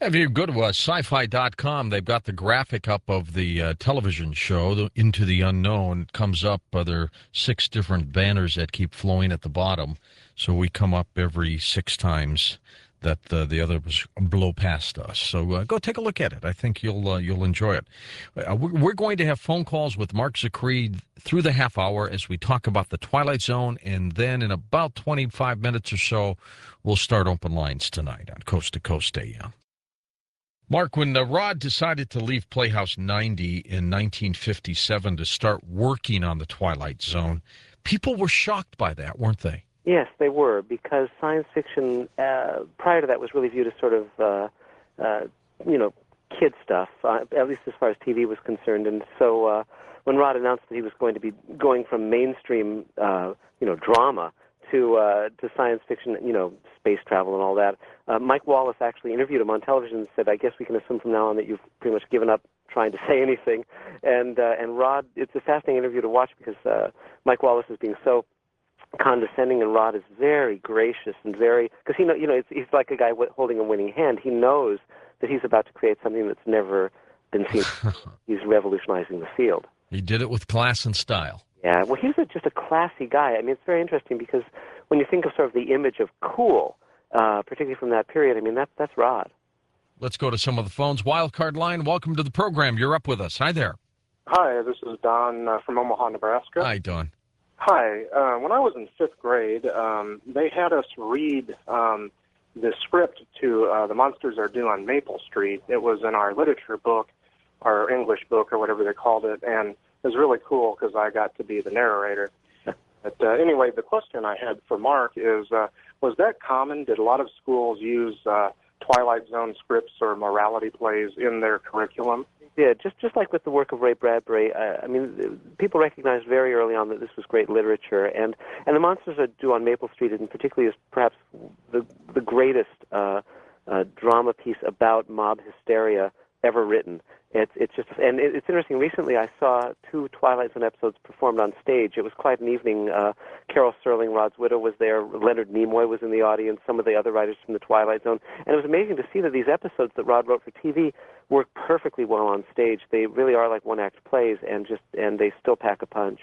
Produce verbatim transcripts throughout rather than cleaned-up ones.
If you go to uh, sci fi dot com, they've got the graphic up of the uh, television show, the, Into the Unknown. It comes up. Uh, there are six different banners that keep flowing at the bottom. So we come up every six times that uh, the others blow past us. So uh, go take a look at it. I think you'll uh, you'll enjoy it. Uh, we're, we're going to have phone calls with Mark Zicree through the half hour as we talk about the Twilight Zone, and then in about twenty-five minutes or so, we'll start open lines tonight on Coast to Coast A M. Mark, when uh, Rod decided to leave Playhouse ninety in nineteen fifty-seven to start working on the Twilight Zone, people were shocked by that, weren't they? Yes, they were, because science fiction uh, prior to that was really viewed as sort of, uh, uh, you know, kid stuff, uh, at least as far as T V was concerned. And so uh, when Rod announced that he was going to be going from mainstream, uh, you know, drama to uh, to science fiction, you know, space travel and all that, uh, Mike Wallace actually interviewed him on television and said, "I guess we can assume from now on that you've pretty much given up trying to say anything." And uh, and Rod, it's a fascinating interview to watch because uh, Mike Wallace is being so condescending, and Rod is very gracious and very, because he know, you know, it's, he's like a guy holding a winning hand. He knows that he's about to create something that's never been seen. He's revolutionizing the field. He did it with class and style. Yeah, well, he's a, just a classy guy. I mean, it's very interesting because when you think of sort of the image of cool, uh, particularly from that period, I mean, that's that's Rod. Let's go to some of the phones. Wildcard line, welcome to the program. You're up with us. Hi there. Hi, this is Don uh, from Omaha, Nebraska. Hi, Don. Hi. Uh, when I was in fifth grade, um, they had us read um, the script to uh, The Monsters Are Due on Maple Street. It was in our literature book, our English book, or whatever they called it, and it was really cool because I got to be the narrator. But uh, anyway, the question I had for Mark is, uh, was that common? Did a lot of schools use uh, Twilight Zone scripts or morality plays in their curriculum? Yeah, just just like with the work of Ray Bradbury, uh, I mean, people recognized very early on that this was great literature, and and The Monsters Are Due on Maple Street, in particular, is perhaps the the greatest uh, uh, drama piece about mob hysteria ever written. It's it's just, and it's interesting. Recently, I saw two Twilight Zone episodes performed on stage. It was quite an evening. Uh, Carol Serling, Rod's widow, was there. Leonard Nimoy was in the audience. Some of the other writers from the Twilight Zone, and it was amazing to see that these episodes that Rod wrote for T V work perfectly well on stage. They really are like one-act plays, and just and they still pack a punch.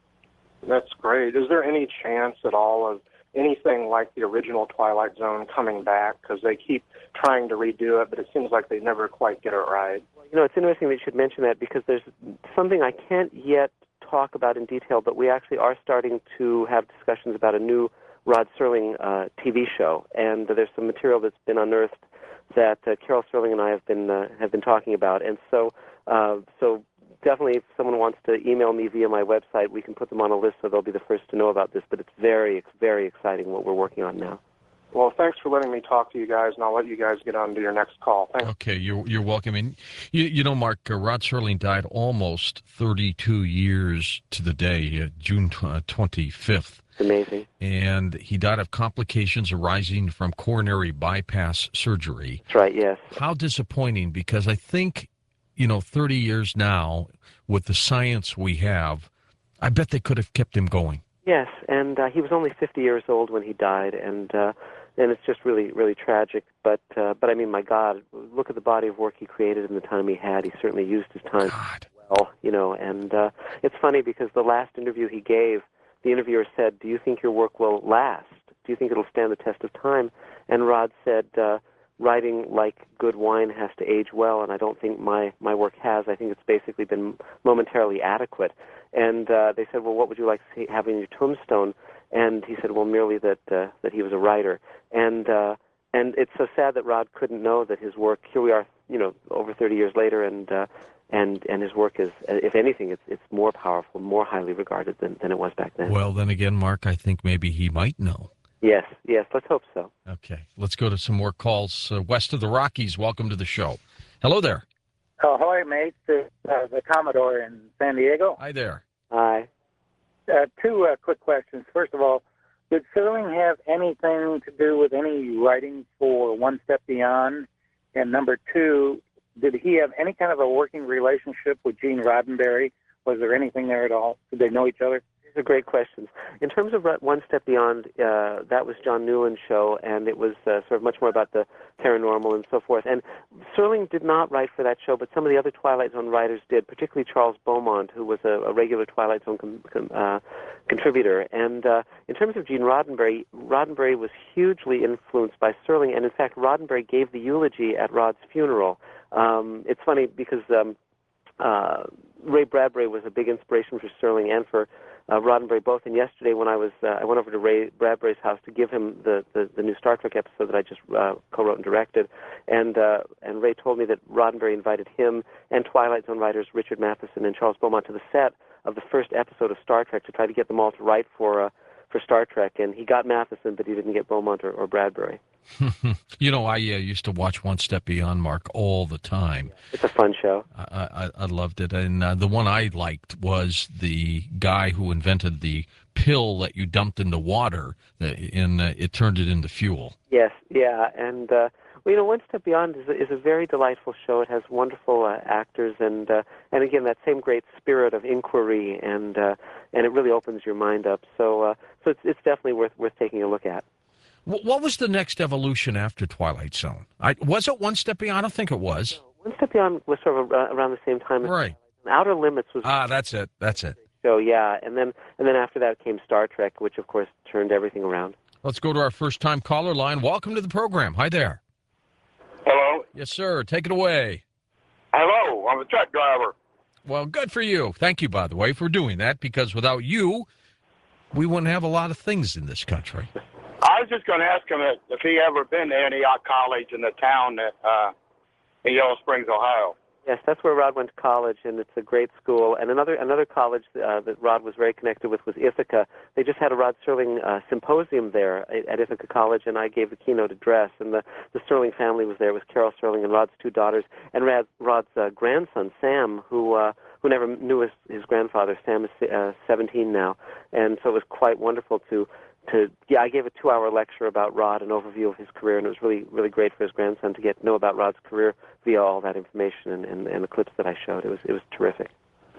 That's great. Is there any chance at all of anything like the original Twilight Zone coming back? Because they keep trying to redo it, but it seems like they never quite get it right. You know, it's interesting that you should mention that because there's something I can't yet talk about in detail, but we actually are starting to have discussions about a new Rod Serling uh, T V show, and there's some material that's been unearthed that uh, Carol Serling and I have been uh, have been talking about, and so uh, so definitely if someone wants to email me via my website, we can put them on a list so they'll be the first to know about this. But it's very very exciting what we're working on now. Well, thanks for letting me talk to you guys, and I'll let you guys get on to your next call. Thanks. Okay, you're you're welcome. And you, you know, Mark, uh, Rod Serling died almost thirty-two years to the day, uh, June twenty-fifth. It's amazing. And he died of complications arising from coronary bypass surgery. That's right, yes. How disappointing, because I think, you know, thirty years now, with the science we have, I bet they could have kept him going. Yes, and uh, he was only fifty years old when he died, and uh, and it's just really, really tragic. But, uh, but I mean, my God, look at the body of work he created in the time he had. He certainly used his time God. well, you know. And uh, it's funny because the last interview he gave, the interviewer said, "Do you think your work will last? Do you think it'll stand the test of time?" And Rod said, uh, "Writing like good wine has to age well, and I don't think my, my work has. I think it's basically been momentarily adequate." And uh, they said, "Well, what would you like to see, have in your tombstone?" And he said, "Well, merely that uh, that he was a writer." And uh, and it's so sad that Rod couldn't know that his work. Here we are, you know, over thirty years later, and uh, and and his work is, if anything, it's it's more powerful, more highly regarded than, than it was back then. Well, then again, Mark, I think maybe he might know. Yes, yes. Let's hope so. Okay, let's go to some more calls uh, west of the Rockies. Welcome to the show. Hello there. Oh, hi, mate. The, uh, the Commodore in San Diego. Hi there. Hi. Uh, two uh, quick questions. First of all, did Serling have anything to do with any writing for One Step Beyond? And number two, did he have any kind of a working relationship with Gene Roddenberry? Was there anything there at all? Did they know each other? They're great questions. In terms of One Step Beyond, uh, that was John Newland's show, and it was uh, sort of much more about the paranormal and so forth. And Serling did not write for that show, but some of the other Twilight Zone writers did, particularly Charles Beaumont, who was a, a regular Twilight Zone com- com- uh, contributor. And uh, in terms of Gene Roddenberry, Roddenberry was hugely influenced by Serling, and in fact, Roddenberry gave the eulogy at Rod's funeral. Um, it's funny because um, uh, Ray Bradbury was a big inspiration for Serling and for Uh, Roddenberry both. And yesterday when I was, uh, I went over to Ray Bradbury's house to give him the, the, the new Star Trek episode that I just uh, co-wrote and directed, and uh, and Ray told me that Roddenberry invited him and Twilight Zone writers Richard Matheson and Charles Beaumont to the set of the first episode of Star Trek to try to get them all to write for uh, for Star Trek, and he got Matheson, but he didn't get Beaumont or, or Bradbury. You know, I uh, used to watch One Step Beyond, Mark, all the time. It's a fun show. I, I, I loved it. And uh, the one I liked was the guy who invented the pill that you dumped into water, and uh, it turned it into fuel. Yes, yeah. And, uh, well, you know, One Step Beyond is a, is a very delightful show. It has wonderful uh, actors and, uh, and again, that same great spirit of inquiry, and uh, and it really opens your mind up. So, uh, so it's, it's definitely worth worth taking a look at. What was the next evolution after Twilight Zone? I, was it One Step Beyond? I don't think it was. One Step Beyond was sort of uh, around the same time as right. Outer Limits was. Ah, that's it. That's it. So yeah, and then and then after that came Star Trek, which of course turned everything around. Let's go to our first-time caller line. Welcome to the program. Hi there. Hello. Yes, sir. Take it away. Hello. I'm a truck driver. Well, good for you. Thank you, by the way, for doing that, because without you, we wouldn't have a lot of things in this country. I was just going to ask him if, if he ever been to Antioch College in the town that, uh, in Yellow Springs, Ohio. Yes, that's where Rod went to college, and it's a great school. And another another college uh, that Rod was very connected with was Ithaca. They just had a Rod Serling uh, symposium there at, at Ithaca College, and I gave the keynote address. And the, the Serling family was there. It was Carol Serling and Rod's two daughters, and Rod, Rod's uh, grandson, Sam, who uh, who never knew his, his grandfather. Sam is uh, seventeen now, and so it was quite wonderful to To, yeah, I gave a two-hour lecture about Rod, an overview of his career, and it was really, really great for his grandson to get to know about Rod's career via all that information and, and, and the clips that I showed. It was, it was terrific.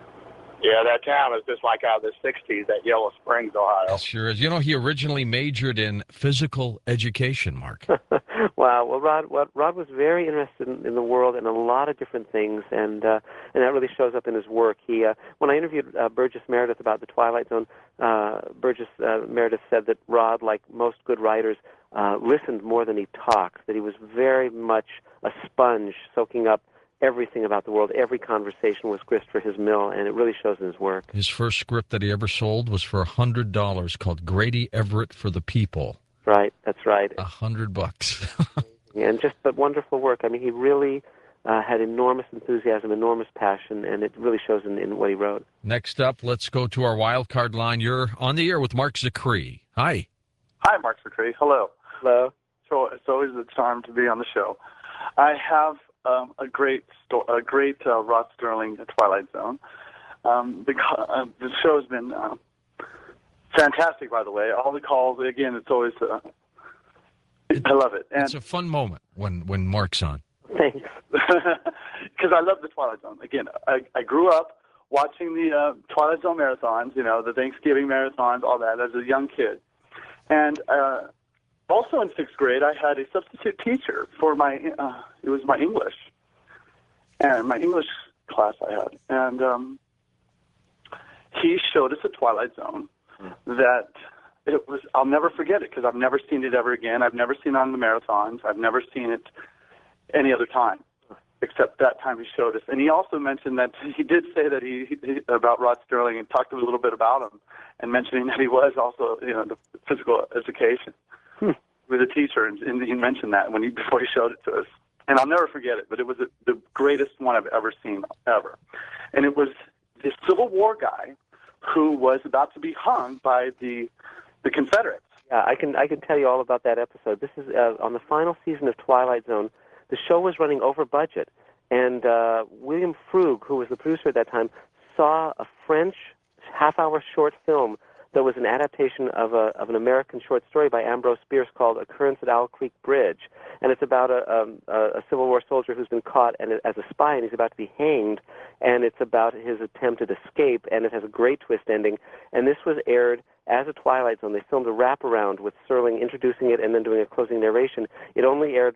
Yeah, that town is just like out of the sixties, that Yellow Springs, Ohio. It sure is. You know, he originally majored in physical education, Mark. Wow. Well, Rod, Rod was very interested in, in the world and a lot of different things, and uh, and that really shows up in his work. He, uh, when I interviewed uh, Burgess Meredith about the Twilight Zone, uh, Burgess uh, Meredith said that Rod, like most good writers, uh, listened more than he talked. That he was very much a sponge, soaking up everything about the world. Every conversation was grist for his mill, and it really shows in his work. His first script that he ever sold was for one hundred dollars, called Grady Everett for the People. Right, that's right. A hundred bucks. And just but wonderful work. I mean, he really uh, had enormous enthusiasm, enormous passion, and it really shows in, in what he wrote. Next up, let's go to our wild card line. You're on the air with Mark Zacree. Hi. Hi, Mark Zacree. Hello. Hello. So it's always a charm to be on the show. I have um, a great, sto- a great uh, Rod Serling Twilight Zone. Um, the, uh, the show has been uh, fantastic, by the way. All the calls, again, it's always, uh, I love it. And it's a fun moment when, when Mark's on. Thanks. Because I love the Twilight Zone. Again, I, I grew up watching the uh, Twilight Zone marathons, you know, the Thanksgiving marathons, all that, as a young kid. And uh, also in sixth grade, I had a substitute teacher for my, uh, it was my English, and my English class I had. And um, he showed us a Twilight Zone that it was, I'll never forget it because I've never seen it ever again. I've never seen it on the marathons. I've never seen it any other time, except that time he showed us. And he also mentioned that he did say that he, he about Rod Serling and talked a little bit about him, and mentioning that he was also, you know, the physical education hmm. with a teacher, and, and he mentioned that when he before he showed it to us. And I'll never forget it, but it was the, the greatest one I've ever seen ever. And it was this Civil War guy who was about to be hung by the the Confederates. Yeah, I can I can tell you all about that episode. This is uh, on the final season of Twilight Zone. The show was running over budget, and uh, William Frug, who was the producer at that time, saw a French half-hour short film that was an adaptation of a of an American short story by Ambrose Bierce called Occurrence at Owl Creek Bridge, and it's about a, um, a, a Civil War soldier who's been caught and as a spy, and he's about to be hanged, and it's about his attempted escape, and it has a great twist ending. And this was aired as a Twilight Zone. They filmed a wraparound with Serling introducing it and then doing a closing narration. It only aired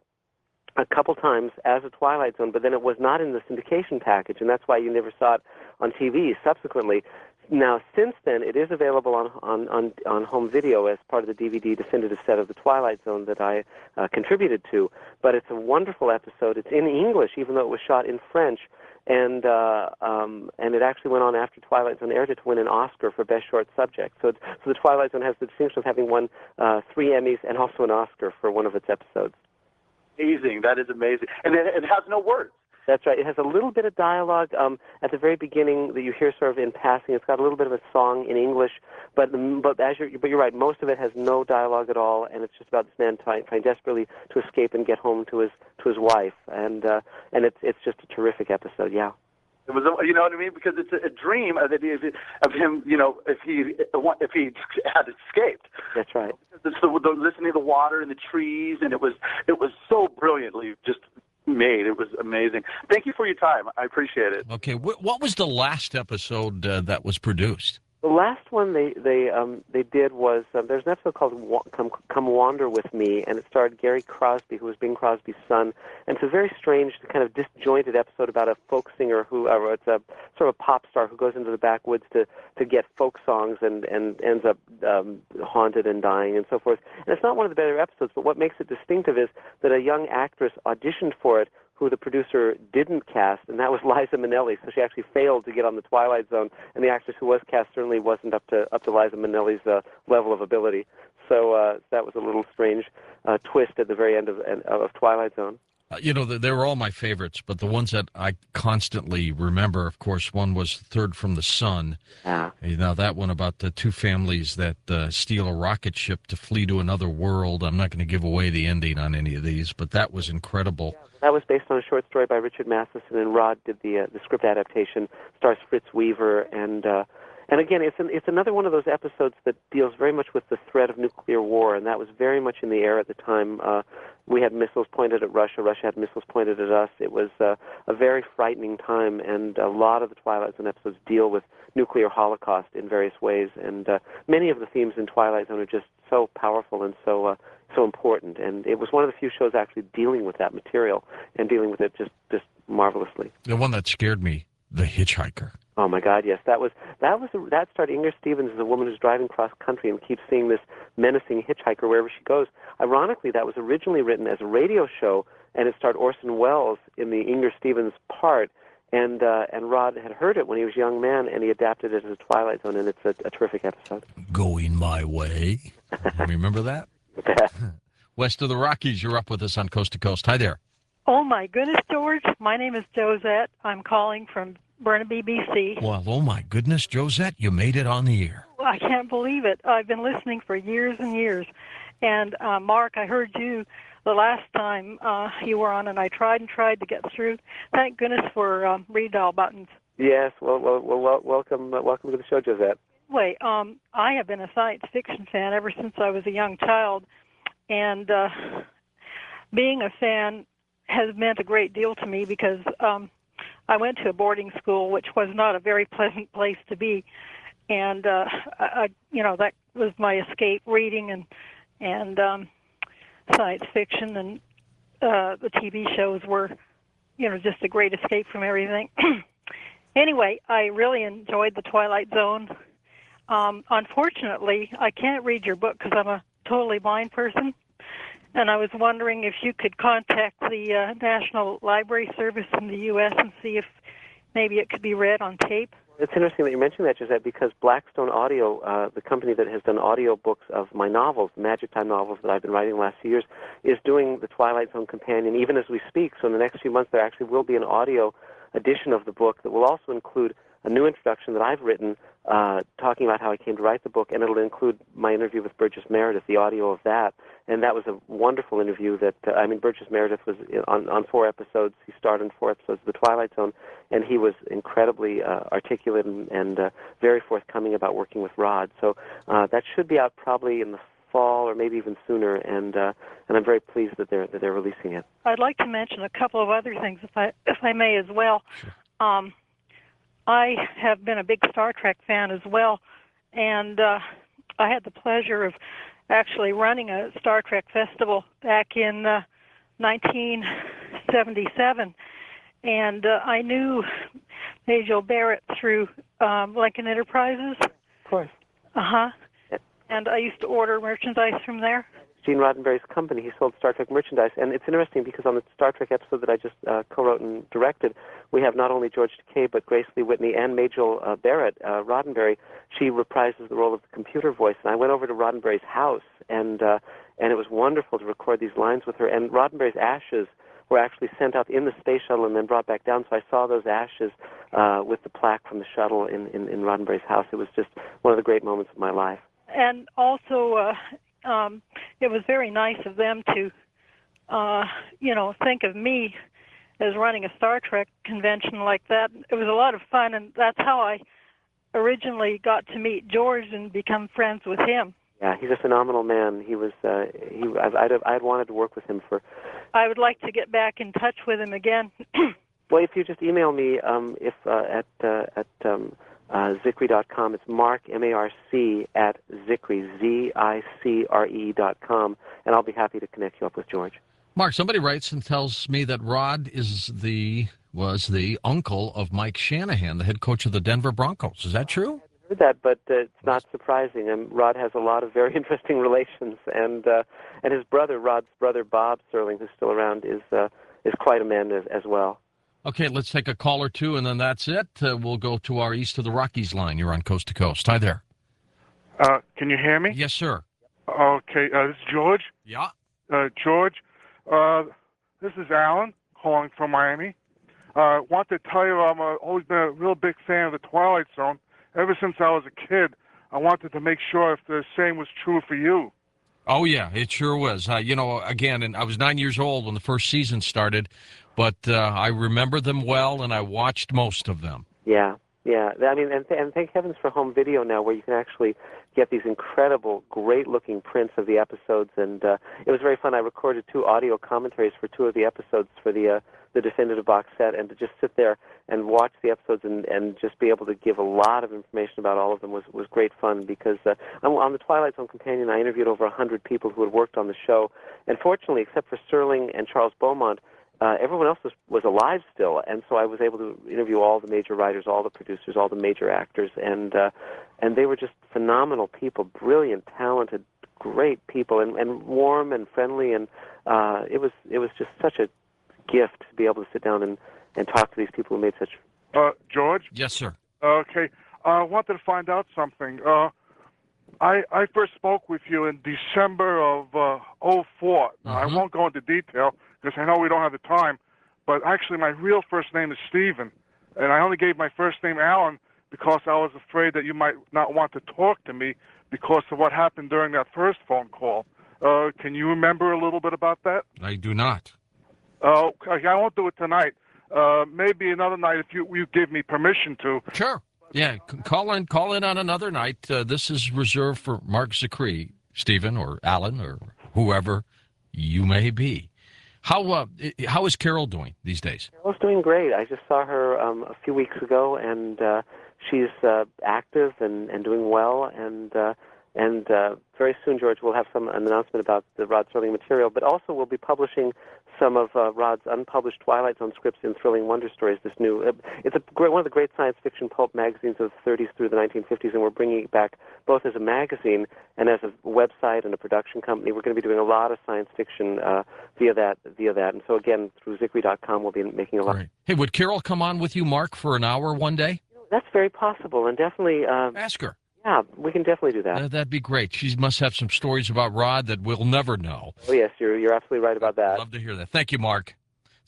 a couple times as a Twilight Zone, but then it was not in the syndication package, and that's why you never saw it on T V subsequently. Now, since then, it is available on, on, on, on home video as part of the D V D definitive set of The Twilight Zone that I uh, contributed to, but it's a wonderful episode. It's in English, even though it was shot in French, and uh, um, and it actually went on after Twilight Zone aired it to win an Oscar for Best Short Subject. So, it's, so The Twilight Zone has the distinction of having won uh, three Emmys and also an Oscar for one of its episodes. Amazing. That is amazing. And it, it has no words. That's right. It has a little bit of dialogue um, at the very beginning that you hear sort of in passing. It's got a little bit of a song in English, but but as you're, but you're right, most of it has no dialogue at all, and it's just about this man trying, trying desperately to escape and get home to his to his wife, and uh, and it's it's just a terrific episode. Yeah. It was, you know what I mean, because it's a, a dream of, of him, you know, if he if he had escaped. That's right. It's the, the listening to the water and the trees, and it was it was so brilliantly just made. It was amazing. Thank you for your time. I appreciate it. Okay, wh- what was the last episode uh, that was produced? The last one they they um, they did was um, there's an episode called Wa- Come, Come Wander With Me, and it starred Gary Crosby, who was Bing Crosby's son. And it's a very strange, kind of disjointed episode about a folk singer who, uh, it's a sort of a pop star who goes into the backwoods to, to get folk songs and, and ends up um, haunted and dying and so forth. And it's not one of the better episodes, but what makes it distinctive is that a young actress auditioned for it who the producer didn't cast, and that was Liza Minnelli. So she actually failed to get on The Twilight Zone, and the actress who was cast certainly wasn't up to up to Liza Minnelli's uh, level of ability. So uh, that was a little strange uh, twist at the very end of, of Twilight Zone. Uh, you know, they were all my favorites, but the ones that I constantly remember, of course, one was Third from the Sun. Yeah. You know, that one about the two families that uh, steal a rocket ship to flee to another world. I'm not going to give away the ending on any of these, but that was incredible. That was based on a short story by Richard Matheson, and Rod did the uh, the script adaptation. Stars Fritz Weaver, and uh, and again, it's an, it's another one of those episodes that deals very much with the threat of nuclear war, and that was very much in the air at the time. Uh, we had missiles pointed at Russia. Russia had missiles pointed at us. It was uh, a very frightening time, and a lot of the Twilight Zone episodes deal with nuclear holocaust in various ways, and uh, many of the themes in Twilight Zone are just so powerful and so uh, so important. And it was one of the few shows actually dealing with that material and dealing with it just, just marvelously. The one that scared me, The Hitchhiker. Oh my God, yes, that was that was that starred Inger Stevens as a woman who's driving cross country and keeps seeing this menacing hitchhiker wherever she goes. Ironically, that was originally written as a radio show, and it starred Orson Welles in the Inger Stevens part. And uh, and Rod had heard it when he was a young man, and he adapted it as a Twilight Zone, and it's a, a terrific episode. Going My Way. Remember that? West of the Rockies, you're up with us on Coast to Coast. Hi there. Oh, my goodness, George. My name is Josette. I'm calling from Burnaby, B C. Well, oh, my goodness, Josette, you made it on the air. I can't believe it. I've been listening for years and years. And, uh, Mark, I heard you the last time uh, you were on, and I tried and tried to get through. Thank goodness for um, redial buttons. Yes, well, well, well welcome, uh, welcome to the show, Josette. Anyway, um, I have been a science fiction fan ever since I was a young child, and uh, being a fan has meant a great deal to me because um, I went to a boarding school, which was not a very pleasant place to be, and uh, I, you know, that was my escape, reading and and um, science fiction, and uh, the T V shows were, you know, just a great escape from everything. Anyway, I really enjoyed The Twilight Zone. Um, unfortunately, I can't read your book because I'm a totally blind person, and I was wondering if you could contact the uh, National Library Service in the U S and see if maybe it could be read on tape. It's interesting that you mentioned that, Josette, because Blackstone Audio, uh, the company that has done audio books of my novels, the Magic Time novels that I've been writing the last few years, is doing the Twilight Zone Companion even as we speak. So in the next few months, there actually will be an audio edition of the book that will also include a new introduction that I've written uh, talking about how I came to write the book, and it'll include my interview with Burgess Meredith, the audio of that. And that was a wonderful interview that, uh, I mean, Burgess Meredith was on, on four episodes. He starred in four episodes of The Twilight Zone, and he was incredibly uh, articulate and, and uh, very forthcoming about working with Rod. So uh, that should be out probably in the fall or maybe even sooner, and uh, and I'm very pleased that they're that they're releasing it. I'd like to mention a couple of other things, if I if I may, as well. Sure. Um, I have been a big Star Trek fan as well, and uh, I had the pleasure of actually running a Star Trek festival back in uh, nineteen seventy-seven, and uh, I knew Majel Barrett through um, Lincoln Enterprises. Of course. Uh huh. And I used to order merchandise from there. Gene Roddenberry's company, he sold Star Trek merchandise. And it's interesting because on the Star Trek episode that I just uh, co-wrote and directed, we have not only George Takei, but Grace Lee Whitney and Majel uh, Barrett, uh, Roddenberry. She reprises the role of the computer voice. And I went over to Roddenberry's house, and uh, and it was wonderful to record these lines with her. And Roddenberry's ashes were actually sent out in the space shuttle and then brought back down. So I saw those ashes uh, with the plaque from the shuttle in, in, in Roddenberry's house. It was just one of the great moments of my life. And also, uh, um, it was very nice of them to, uh, you know, think of me as running a Star Trek convention like that. It was a lot of fun, and that's how I originally got to meet George and become friends with him. Yeah, he's a phenomenal man. He was, uh, he, I'd, I'd, I'd wanted to work with him for. I would like to get back in touch with him again. Well, if you just email me, um, if uh, at uh, at um, uh, Zicree dot com, it's Mark M A R C at Zicree Z I C R E dot com, and I'll be happy to connect you up with George. Mark, somebody writes and tells me that Rod is the was the uncle of Mike Shanahan, the head coach of the Denver Broncos. Is that true? I heard that, but uh, it's not surprising. And Rod has a lot of very interesting relations, and uh, and his brother, Rod's brother Bob Serling, who's still around, is uh, is quite a man as, as well. Okay, let's take a call or two, and then that's it. Uh, we'll go to our East of the Rockies line. You're on Coast to Coast. Hi there. Uh, can you hear me? Yes, sir. Okay, uh, this is George. Yeah. Uh, George, uh, this is Alan calling from Miami. I uh, want to tell you I'm uh, always been a real big fan of the Twilight Zone. Ever since I was a kid, I wanted to make sure if the same was true for you. Oh, yeah, it sure was. Uh, you know, again, and I was nine years old when the first season started, but uh, I remember them well, and I watched most of them. Yeah, yeah. I mean, and, th- and thank heavens for home video now, where you can actually get these incredible, great-looking prints of the episodes. And uh, it was very fun. I recorded two audio commentaries for two of the episodes for the uh, the definitive box set, and to just sit there and watch the episodes and, and just be able to give a lot of information about all of them was, was great fun, because uh, I'm, on the Twilight Zone Companion, I interviewed over one hundred people who had worked on the show, and fortunately, except for Serling and Charles Beaumont, uh, everyone else was, was alive still, and so I was able to interview all the major writers, all the producers, all the major actors, and uh, and they were just phenomenal people, brilliant, talented, great people, and, and warm and friendly, and uh, it was it was just such a gift to be able to sit down and, and talk to these people who made such... Uh, George? Yes, sir. Okay. Uh, I wanted to find out something. Uh, I I first spoke with you in December of uh, oh four. Uh-huh. I won't go into detail because I know we don't have the time, but actually my real first name is Stephen, and I only gave my first name Alan because I was afraid that you might not want to talk to me because of what happened during that first phone call. Uh, can you remember a little bit about that? I do not. Oh, okay, I won't do it tonight. Uh, maybe another night if you you give me permission to. Sure. Yeah, c- call in. Call in on another night. Uh, this is reserved for Mark Zicree, Stephen, or Alan, or whoever you may be. How uh, i- how is Carol doing these days? Carol's doing great. I just saw her um, a few weeks ago, and uh, she's uh, active and, and doing well, and uh, and uh, very soon, George, we'll have some an announcement about the Rod Serling material, but also we'll be publishing some of uh, Rod's unpublished Twilight Zone scripts in Thrilling Wonder Stories. This new, uh, it's a great, one of the great science fiction pulp magazines of the thirties through the nineteen fifties, and we're bringing it back both as a magazine and as a website and a production company. We're going to be doing a lot of science fiction uh, via that, via that. And so again, through Zicree dot com, we'll be making a lot. Great. Hey, would Carol come on with you, Mark, for an hour one day? That's very possible, and definitely. Uh, Ask her. Yeah, we can definitely do that. Uh, that'd be great. She must have some stories about Rod that we'll never know. Oh yes, you're you're absolutely right about that. Love to hear that. Thank you, Mark.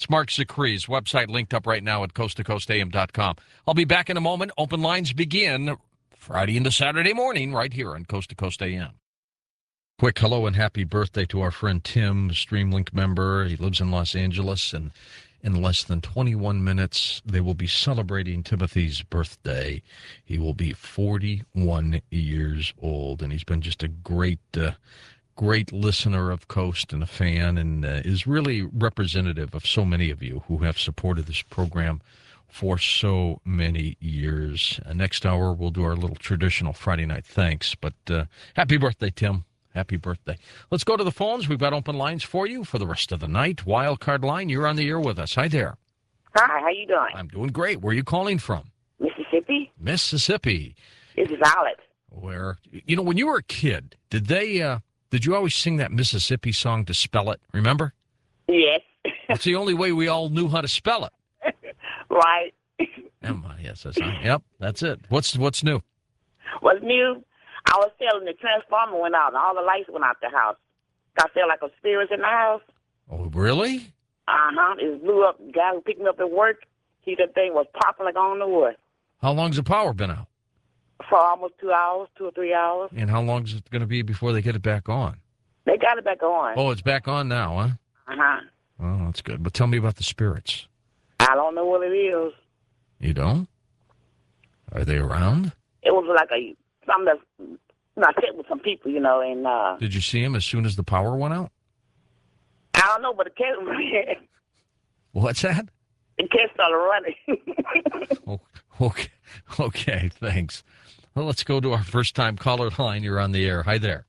It's Mark Zicree's website linked up right now at coast to coast a m dot com. I'll be back in a moment. Open lines begin Friday into Saturday morning right here on Coast to Coast A M. Quick hello and happy birthday to our friend Tim, Streamlink member. He lives in Los Angeles, and in less than twenty-one minutes, they will be celebrating Timothy's birthday. He will be forty-one years old, and he's been just a great uh, great listener of Coast and a fan, and uh, is really representative of so many of you who have supported this program for so many years. Uh, next hour, we'll do our little traditional Friday night thanks, but uh, happy birthday, Tim. Happy birthday. Let's go to the phones. We've got open lines for you for the rest of the night. Wild card line, you're on the air with us. Hi there. Hi, how you doing? I'm doing great. Where are you calling from? Mississippi. Mississippi. This is Violet. Where, you know, when you were a kid, did they, uh, did you always sing that Mississippi song to spell it? Remember? Yes. It's the only way we all knew how to spell it. Right. Emma, yes, that's right. Yep, that's it. What's what's new? What's new? I was telling the transformer went out and all the lights went out the house. I felt like a spirit in the house. Oh, really? Uh-huh. It blew up. The guy who picked me up at work, he, the thing was popping like I don't know what. How long's the power been out? For almost two hours, two or three hours. And how long is it going to be before they get it back on? They got it back on. Oh, it's back on now, huh? Uh-huh. Oh, that's good. But tell me about the spirits. I don't know what it is. You don't? Are they around? It was like a, something that's, you know, I sat with some people, you know, and, uh... Did you see them as soon as the power went out? I don't know, but the cat ran. What's that? The cat started running. oh, okay. Okay, thanks. Well, let's go to our first-time caller line. You're on the air. Hi there.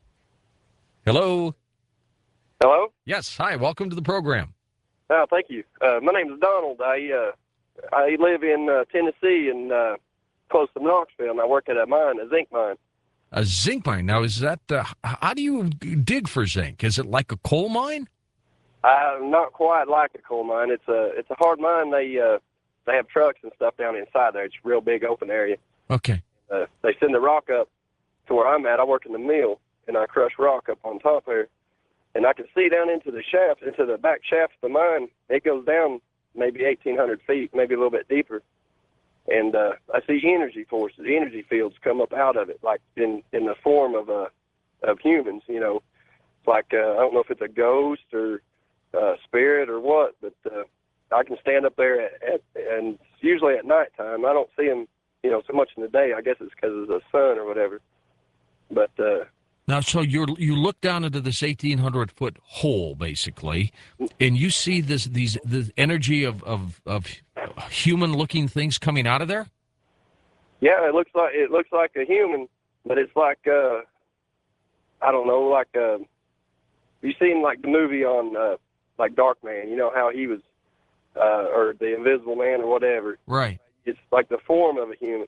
Hello? Hello? Yes, hi. Welcome to the program. Oh, thank you. Uh, my name is Donald. I uh, I live in uh, Tennessee and uh, close to Knoxville, and I work at a mine, a zinc mine. A zinc mine. Now, is that, uh, how do you dig for zinc? Is it like a coal mine? Uh, not quite like a coal mine. It's a it's a hard mine. They uh, they have trucks and stuff down inside there. It's a real big open area. Okay. Uh, they send the rock up to where I'm at. I work in the mill, and I crush rock up on top there. And I can see down into the shaft, into the back shaft of the mine. It goes down maybe eighteen hundred feet, maybe a little bit deeper. And uh, I see energy forces, energy fields come up out of it, like in, in the form of uh, of humans, you know. It's like, uh, I don't know if it's a ghost or uh, spirit or what, but uh, I can stand up there, at, at, and usually at nighttime. I don't see them, you know, so much in the day. I guess it's because of the sun or whatever. But uh, now, so you you look down into this eighteen hundred foot hole, basically, and you see this these the energy of of, of human looking things coming out of there. Yeah, it looks like it looks like a human, but it's like uh, I don't know, like uh, you seen like the movie on uh, like Dark Man. You know how he was, uh, or the Invisible Man or whatever. Right. It's like the form of a human,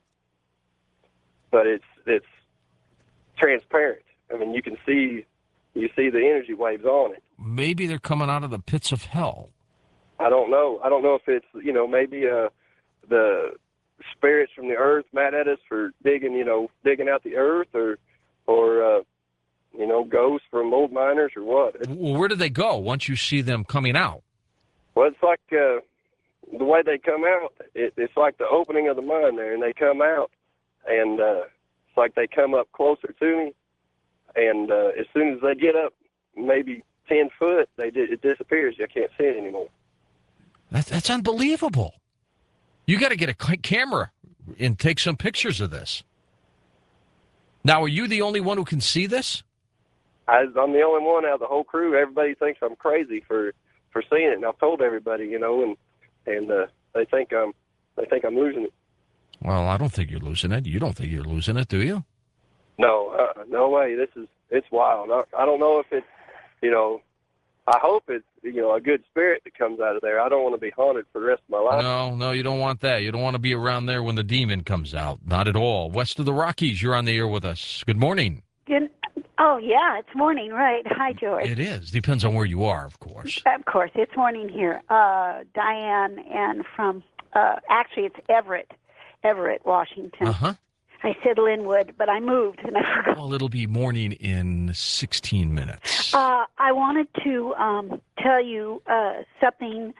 but it's it's transparent. I mean, you can see you see the energy waves on it. Maybe they're coming out of the pits of hell. I don't know. I don't know if it's, you know, maybe uh, the spirits from the earth mad at us for digging, you know, digging out the earth, or, or uh, you know, ghosts from old miners or what. It's, well, where do they go once you see them coming out? Well, it's like uh, the way they come out. It, it's like the opening of the mine there, and they come out, and uh, it's like they come up closer to me. And uh, as soon as they get up, maybe ten foot, they it disappears. I can't see it anymore. That's, that's unbelievable. You got to get a camera and take some pictures of this. Now, are you the only one who can see this? I, I'm the only one out of the whole crew. Everybody thinks I'm crazy for, for seeing it, and I've told everybody, you know, and and uh, they think I'm they think I'm losing it. Well, I don't think you're losing it. You don't think you're losing it, do you? No, uh, no way. This is it's wild. I, I don't know if it's, you know, I hope it's, you know, a good spirit that comes out of there. I don't want to be haunted for the rest of my life. No, no, you don't want that. You don't want to be around there when the demon comes out. Not at all. West of the Rockies, you're on the air with us. Good morning. Good. Oh, yeah, it's morning, right. Hi, George. It is. Depends on where you are, of course. Of course, it's morning here. Uh, Diane, and from, uh, actually, it's Everett, Everett, Washington. Uh-huh. I said Linwood, but I moved and I forgot. Well, it'll be morning in sixteen minutes. Uh, I wanted to um, tell you uh, something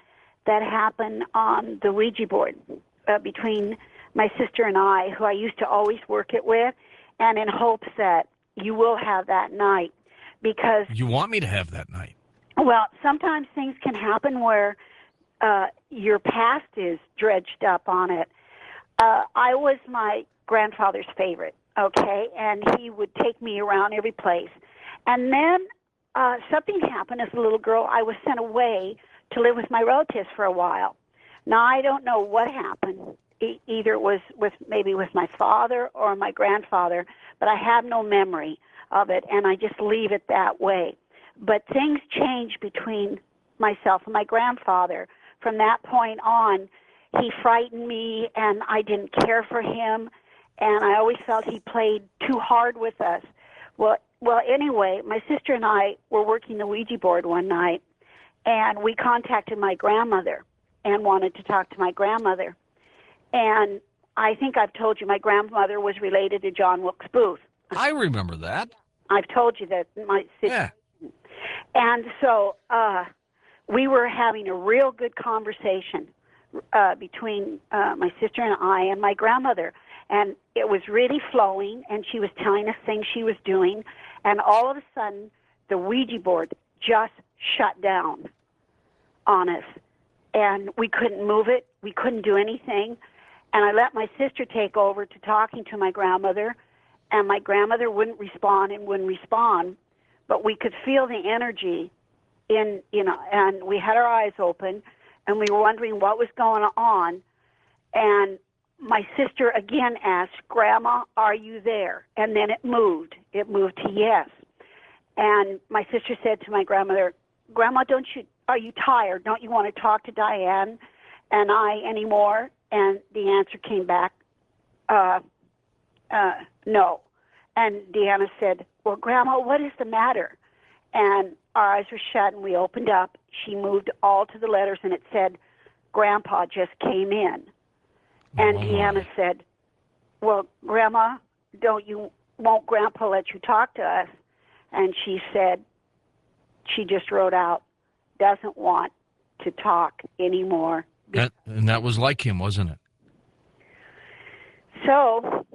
that happened on the Ouija board uh, between my sister and I, who I used to always work it with, and in hopes that you will have that night. Because You want me to have that night? well, sometimes things can happen where uh, your past is dredged up on it. Uh, I was my grandfather's favorite, okay, and he would take me around every place. And then uh, something happened as a little girl. I was sent away to live with my relatives for a while. Now, I don't know what happened. E- either it was with maybe with my father or my grandfather, but I have no memory of it, and I just leave it that way. But things changed between myself and my grandfather. From that point on, he frightened me, and I didn't care for him, and I always felt he played too hard with us. Well, well, anyway, my sister and I were working the Ouija board one night, and we contacted my grandmother and wanted to talk to my grandmother. And I think I've told you my grandmother was related to John Wilkes Booth. I remember that. I've told you that my sister. Yeah. And so uh, we were having a real good conversation uh, between uh, my sister and I and my grandmother. And it was really flowing, and she was telling us things she was doing. And all of a sudden, the Ouija board just shut down on us. And we couldn't move it. We couldn't do anything. And I let my sister take over to talking to my grandmother. And my grandmother wouldn't respond and wouldn't respond. But we could feel the energy in, you know, and we had our eyes open. And we were wondering what was going on. And my sister again asked, Grandma, are you there? And then it moved. It moved to yes. And my sister said to my grandmother, Grandma, don't you, are you tired? Don't you want to talk to Diane and I anymore? And the answer came back, uh, uh, no. And Deanna said, well, Grandma, what is the matter? And our eyes were shut, and we opened up. She moved all to the letters, and it said, Grandpa just came in. And oh. Deanna said, well, Grandma, don't you, won't Grandpa let you talk to us? And she said, she just wrote out, doesn't want to talk anymore. That, and that was like him, wasn't it? So,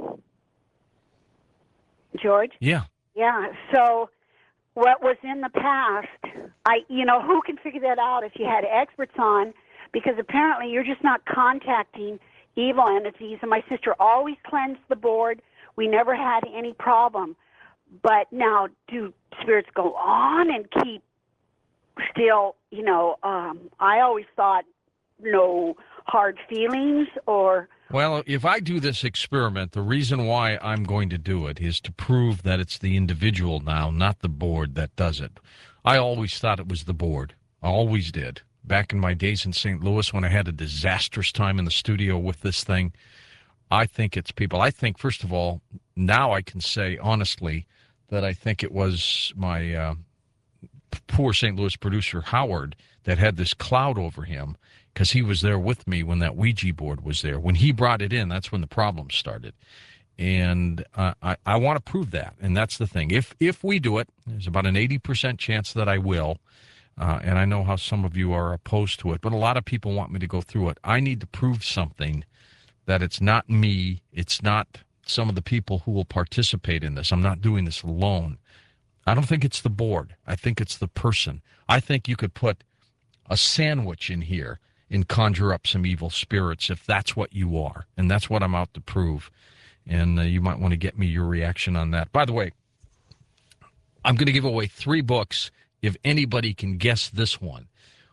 George? Yeah. Yeah, so what was in the past, I, you know, who can figure that out if you had experts on? Because apparently you're just not contacting evil entities. And my sister always cleansed the board. We never had any problem. But now, do spirits go on and keep still, you know, um, I always thought no hard feelings or... Well, if I do this experiment, the reason why I'm going to do it is to prove that it's the individual now, not the board, that does it. I always thought it was the board. I always did. Back in my days in Saint Louis when I had a disastrous time in the studio with this thing, I think it's people. I think, first of all, now I can say honestly that I think it was my uh, poor Saint Louis producer, Howard, that had this cloud over him because he was there with me when that Ouija board was there. When he brought it in, that's when the problem started. And uh, I, I want to prove that, and that's the thing. If if we do it, there's about an eighty percent chance that I will, uh, and I know how some of you are opposed to it, but a lot of people want me to go through it. I need to prove something, that it's not me, it's not some of the people who will participate in this. I'm not doing this alone. I don't think it's the board. I think it's the person. I think you could put a sandwich in here and conjure up some evil spirits if that's what you are, and that's what I'm out to prove. And uh, you might want to get me your reaction on that. By the way, I'm going to give away three books if anybody can guess this one.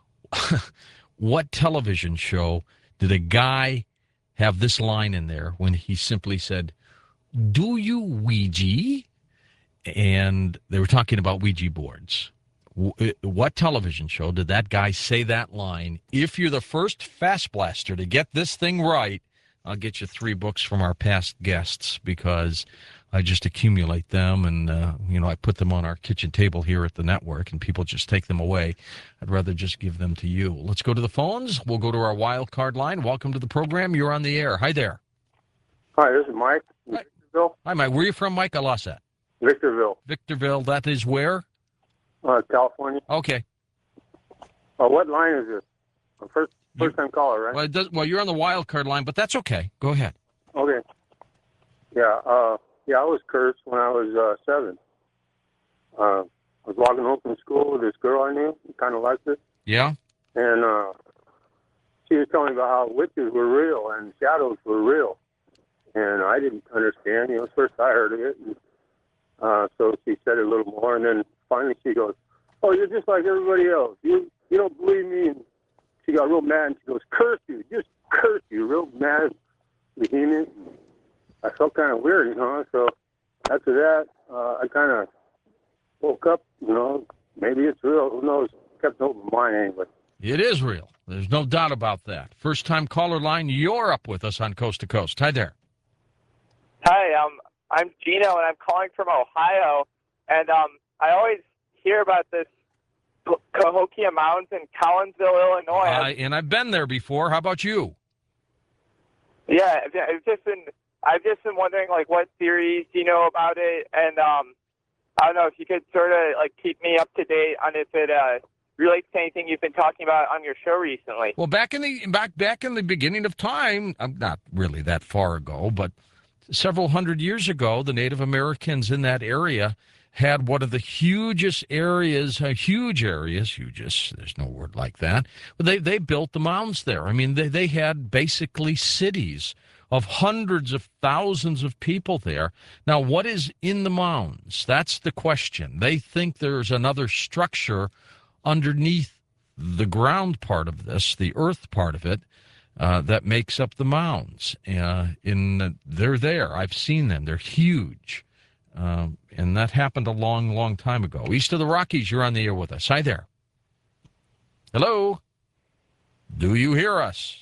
What television show did a guy have this line in there when he simply said, do you Ouija? And they were talking about Ouija boards. What television show did that guy say that line? If you're the first Fast Blaster to get this thing right, I'll get you three books from our past guests because I just accumulate them and, uh, you know, I put them on our kitchen table here at the network and people just take them away. I'd rather just give them to you. Let's go to the phones. We'll go to our wild card line. Welcome to the program. You're on the air. Hi there. Hi, this is Mike. Hi, Victorville. Hi, Mike. Where are you from, Mike? I lost that. Victorville. Victorville. That is where? Uh, California. Okay. Uh, what line is this? First first time caller, right? Well, it does, well, you're on the wild card line, but that's okay. Go ahead. Okay. Yeah, uh, yeah, I was cursed when I was uh, seven. Uh, I was walking home from school with this girl I knew, kind of liked her, Yeah? and uh, she was telling me about how witches were real and shadows were real. And I didn't understand. You know, first I heard of it. And, uh, so she said it a little more, and then finally she goes, "Oh, you're just like everybody else. You you don't believe me?" And she got real mad, and she goes, "Curse you, just curse you," real mad, vehement. I felt kind of weird, you know. So after that, uh, I kind of woke up. You know, maybe it's real. Who knows? Kept an open mind anyway. It is real. There's no doubt about that. First time caller line, you're up with us on Coast to Coast. Hi there. Hi, um, I'm Gino, and I'm calling from Ohio. And um, I always hear about this Cahokia Mountains in Collinsville, Illinois. Uh, and I've been there before. How about you? Yeah, I've just been I've just been wondering, like, what theories do you know about it? And um, I don't know if you could sort of like keep me up to date on if it uh, relates to anything you've been talking about on your show recently. Well, back in the back back in the beginning of time, I'm not really that far ago, but several hundred years ago, the Native Americans in that area had one of the hugest areas, uh, huge areas, hugest, there's no word like that, but they, they built the mounds there. I mean, they, they had basically cities of hundreds of thousands of people there. Now, what is in the mounds? That's the question. They think there's another structure underneath the ground part of this, the earth part of it, uh, that makes up the mounds. Uh, in uh, they're there. I've seen them. They're huge. Um, and that happened a long, long time ago. East of the Rockies, you're on the air with us. Hi there. Hello? Do you hear us?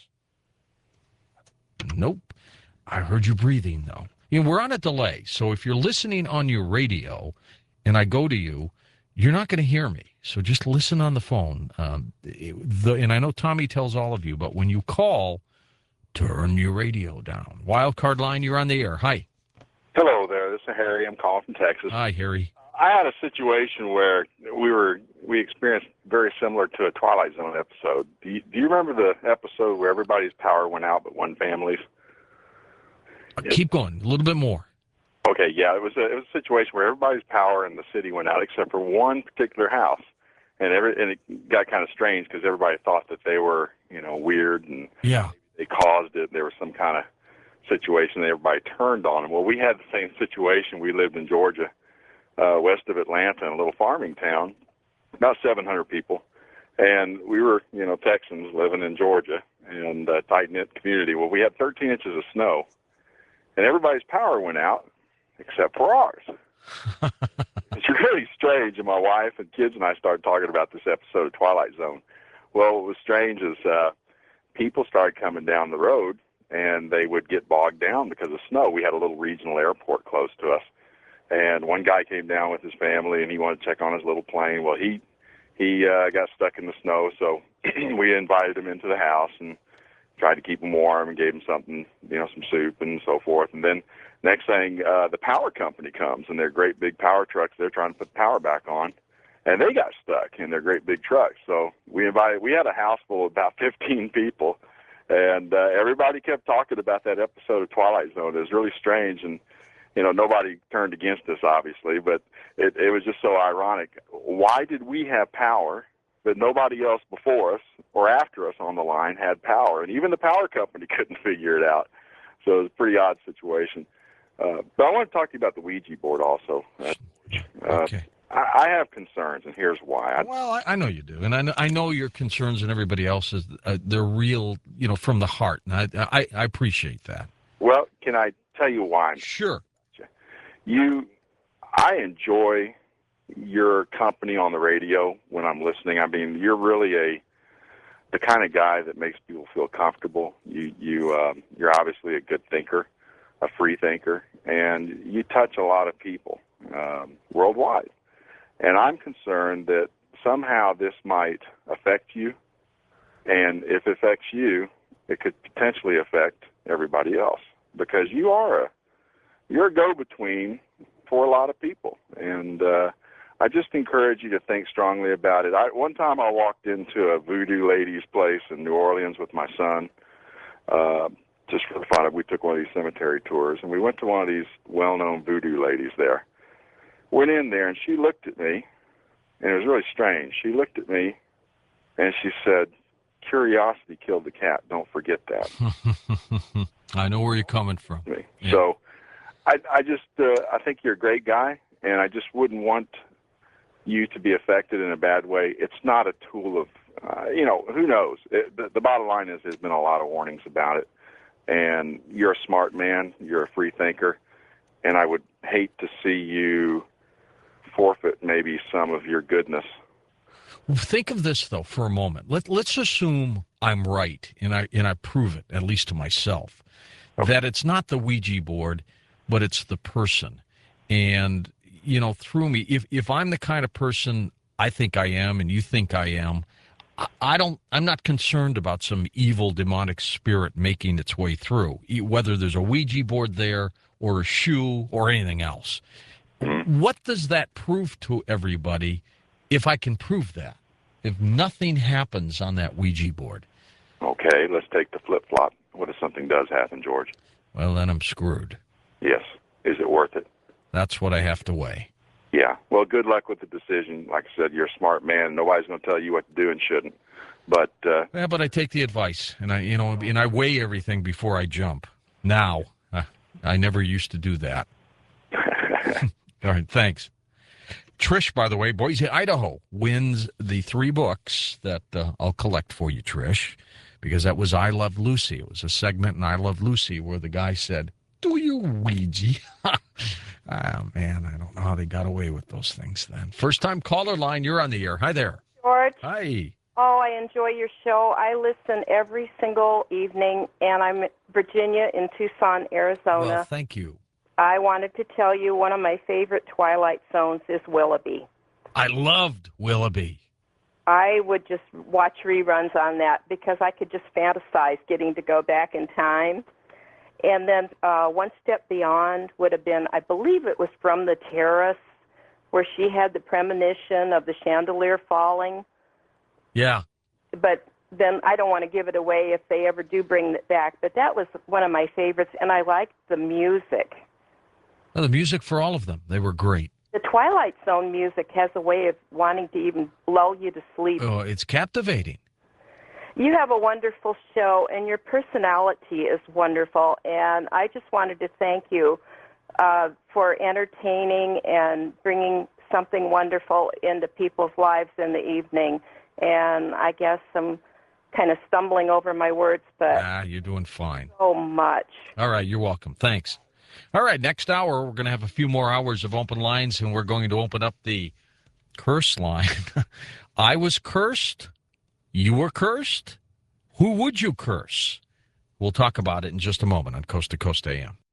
Nope. I heard you breathing, though. You know, we're on a delay, so if you're listening on your radio and I go to you, you're not going to hear me. So just listen on the phone. Um, the, and I know Tommy tells all of you, but when you call, turn your radio down. Wild card line, you're on the air. Hi. Hello there. This is Harry. I'm calling from Texas. Hi, Harry. I had a situation where we were we experienced very similar to a Twilight Zone episode. Do you, do you remember the episode where everybody's power went out but one family's? Uh, keep going. A little bit more. Okay, yeah, it was a it was a situation where everybody's power in the city went out except for one particular house, and every and it got kind of strange because everybody thought that they were you know weird and yeah they caused it. There was some kind of situation that everybody turned on them. Well, we had the same situation. We lived in Georgia, uh, west of Atlanta, in a little farming town, about seven hundred people, and we were you know Texans living in Georgia and a tight knit community. Well, we had thirteen inches of snow, and everybody's power went out except for ours. It's really strange, and my wife and kids and I started talking about this episode of Twilight Zone. Well, what was strange is uh, people started coming down the road, and they would get bogged down because of snow. We had a little regional airport close to us, and one guy came down with his family, and he wanted to check on his little plane. Well, he he uh, got stuck in the snow, so we invited him into the house and tried to keep him warm and gave him something, you know, some soup and so forth. And then next thing, uh, the power company comes, and they're great big power trucks. They're trying to put the power back on, and they got stuck in their great big trucks. So we invited, we had a house full of about fifteen people, and uh, everybody kept talking about that episode of Twilight Zone. It was really strange, and, you know, nobody turned against us, obviously, but it, it was just so ironic. Why did we have power, but nobody else before us or after us on the line had power? And even the power company couldn't figure it out. So it was a pretty odd situation. Uh, but I want to talk to you about the Ouija board also. Uh, Okay. I, I have concerns, and here's why. I, Well, I, I know you do, and I know, I know your concerns and everybody else's. Uh, they're real, you know, from the heart, and I, I, I appreciate that. Well, can I tell you why? I'm Sure. You, I enjoy your company on the radio when I'm listening. I mean, you're really a the kind of guy that makes people feel comfortable. You, you, um, you're obviously a good thinker, a free thinker, and you touch a lot of people um, worldwide. And I'm concerned that somehow this might affect you, and if it affects you, it could potentially affect everybody else, because you are a you're a go-between for a lot of people. And uh, I just encourage you to think strongly about it. I, one time I walked into a voodoo lady's place in New Orleans with my son, uh, just for the fun of it. We took one of these cemetery tours, and we went to one of these well-known voodoo ladies there. Went in there, and she looked at me, and it was really strange. She looked at me, and she said, "Curiosity killed the cat. Don't forget that." I know where you're coming from. Yeah. So I, I just, uh, I think you're a great guy, and I just wouldn't want you to be affected in a bad way. It's not a tool of, uh, you know, who knows? It, the, the bottom line is there's been a lot of warnings about it, and you're a smart man. You're a free thinker, and I would hate to see you forfeit maybe some of your goodness. Think of this, though, for a moment. Let, let's assume I'm right, and I and I prove it, at least to myself, okay, that it's not the Ouija board, but it's the person. And, you know, through me, if, if I'm the kind of person I think I am and you think I am, I, I don't, I'm not concerned about some evil demonic spirit making its way through, whether there's a Ouija board there or a shoe or anything else. What does that prove to everybody if I can prove that? If nothing happens on that Ouija board? Okay, let's take the flip-flop. What if something does happen, George? Well, then I'm screwed. Yes. Is it worth it? That's what I have to weigh. Yeah. Well, good luck with the decision. Like I said, you're a smart man. Nobody's going to tell you what to do and shouldn't. But uh, yeah, but I take the advice, and I, you know, and I weigh everything before I jump. Now, uh, I never used to do that. All right, thanks. Trish, by the way, Boise, Idaho, wins the three books that uh, I'll collect for you, Trish, because that was I Love Lucy. It was a segment in I Love Lucy where the guy said, "Do you Ouija?" Oh, man, I don't know how they got away with those things then. First-time caller line, you're on the air. Hi there. George. Hi. Oh, I enjoy your show. I listen every single evening, and I'm in Virginia in Tucson, Arizona. Well, thank you. I wanted to tell you one of my favorite Twilight Zones is Willoughby. I loved Willoughby. I would just watch reruns on that because I could just fantasize getting to go back in time. And then uh, One Step Beyond would have been, I believe it was From the Terrace, where she had the premonition of the chandelier falling. Yeah. But then I don't want to give it away if they ever do bring it back. But that was one of my favorites, and I liked the music. Well, the music for all of them. They were great. The Twilight Zone music has a way of wanting to even lull you to sleep. Oh, it's captivating. You have a wonderful show, and your personality is wonderful. And I just wanted to thank you uh, for entertaining and bringing something wonderful into people's lives in the evening. And I guess I'm kind of stumbling over my words, but Ah, you're doing fine. so much. All right, you're welcome. Thanks. All right, next hour, we're going to have a few more hours of open lines, and we're going to open up the curse line. I was cursed. You were cursed. Who would you curse? We'll talk about it in just a moment on Coast to Coast A M.